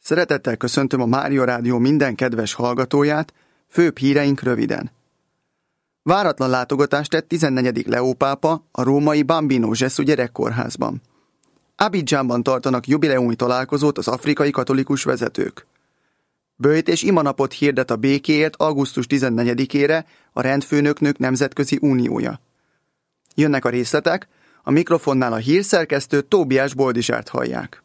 Szeretettel köszöntöm a Mária Rádió minden kedves hallgatóját, főbb híreink röviden. Váratlan látogatást tett 14. Leó pápa a római Bambino Gesù gyerekkórházban. Abidjanban tartanak jubileumi találkozót az afrikai katolikus vezetők. Böjt és imanapot hirdet a békéért augusztus 14-ére a Rendfőnöknők Nemzetközi Uniója. Jönnek a részletek, a mikrofonnál a hírszerkesztő Tóbiás Boldizsárt hallják.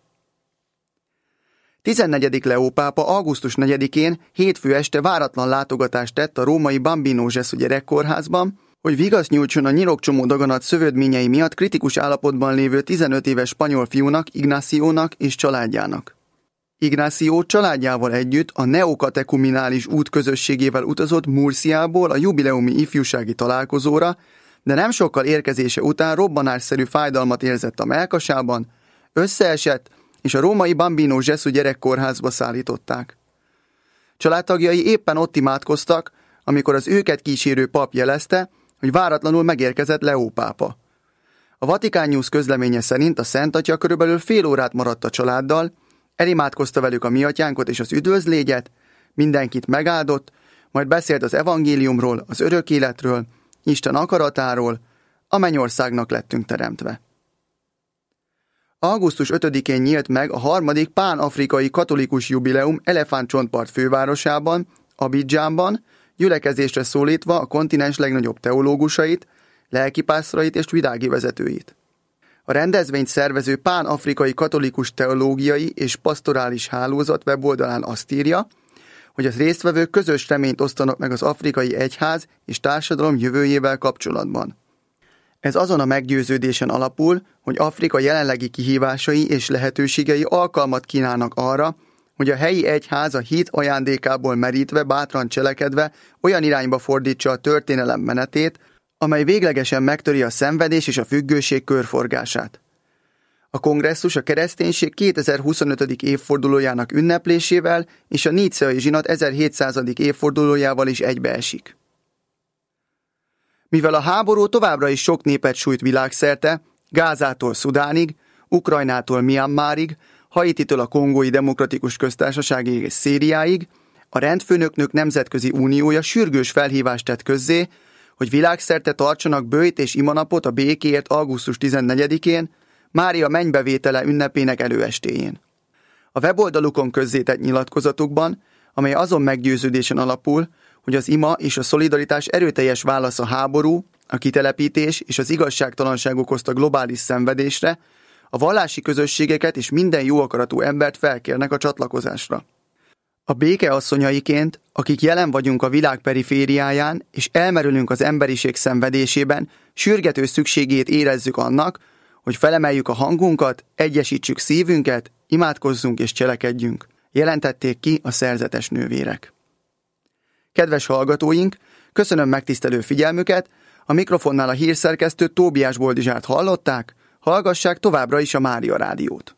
14. Leó pápa augusztus 4-én hétfő este váratlan látogatást tett a római Bambino Gesù gyerekkórházban, hogy vigaszt nyújtson a nyirokcsomó daganat szövődményei miatt kritikus állapotban lévő 15 éves spanyol fiúnak, Ignaciónak és családjának. Ignació családjával együtt a neokatekuminális út közösségével utazott Murciából a jubileumi ifjúsági találkozóra, de nem sokkal érkezése után robbanásszerű fájdalmat érzett a mellkasában, összeesett, és a római Bambino Gesù gyerekkórházba szállították. Családtagjai éppen ott imádkoztak, amikor az őket kísérő pap jelezte, hogy váratlanul megérkezett Leó pápa. A Vatikán News közleménye szerint a Szent Atya körülbelül fél órát maradt a családdal, elimádkozta velük a miatyánkot és az üdvözlégyet, mindenkit megáldott, majd beszélt az evangéliumról, az örök életről, Isten akaratáról, a mennyországnak lettünk teremtve. Augusztus 5-én nyílt meg a harmadik pán-afrikai katolikus jubileum Elefántcsontpart fővárosában, Abidjanban, gyülekezésre szólítva a kontinens legnagyobb teológusait, lelkipásztorait és világi vezetőit. A rendezvényt szervező pán-afrikai katolikus teológiai és pastorális hálózat weboldalán azt írja, hogy az résztvevők közös reményt osztanak meg az afrikai egyház és társadalom jövőjével kapcsolatban. Ez azon a meggyőződésen alapul, hogy Afrika jelenlegi kihívásai és lehetőségei alkalmat kínálnak arra, hogy a helyi egyház a hit ajándékából merítve, bátran cselekedve olyan irányba fordítsa a történelem menetét, amely véglegesen megtöri a szenvedés és a függőség körforgását. A kongresszus a kereszténység 2025. évfordulójának ünneplésével és a níceai zsinat 1700. évfordulójával is egybeesik. Mivel a háború továbbra is sok népet sújt világszerte, Gázától Szudánig, Ukrajnától Myanmarig, Haititől a Kongói Demokratikus Köztársaságig és Szíriáig, a Rendfőnöknők Nemzetközi Uniója sürgős felhívást tett közzé, hogy világszerte tartsanak böjt és imanapot a békéért augusztus 14-én, Mária mennybevétele ünnepének előestéjén. A weboldalukon közzétett nyilatkozatukban, amely azon meggyőződésen alapul, hogy az ima és a szolidaritás erőteljes válasz a háború, a kitelepítés és az igazságtalanság okozta globális szenvedésre, a vallási közösségeket és minden jó akaratú embert felkérnek a csatlakozásra. A béke asszonyaiként, akik jelen vagyunk a világ perifériáján, és elmerülünk az emberiség szenvedésében, sürgető szükségét érezzük annak, hogy felemeljük a hangunkat, egyesítsük szívünket, imádkozzunk és cselekedjünk, jelentették ki a szerzetes nővérek. Kedves hallgatóink, köszönöm megtisztelő figyelmüket, a mikrofonnál a hírszerkesztő Tóbiás Boldizsárt hallották, hallgassák továbbra is a Mária Rádiót.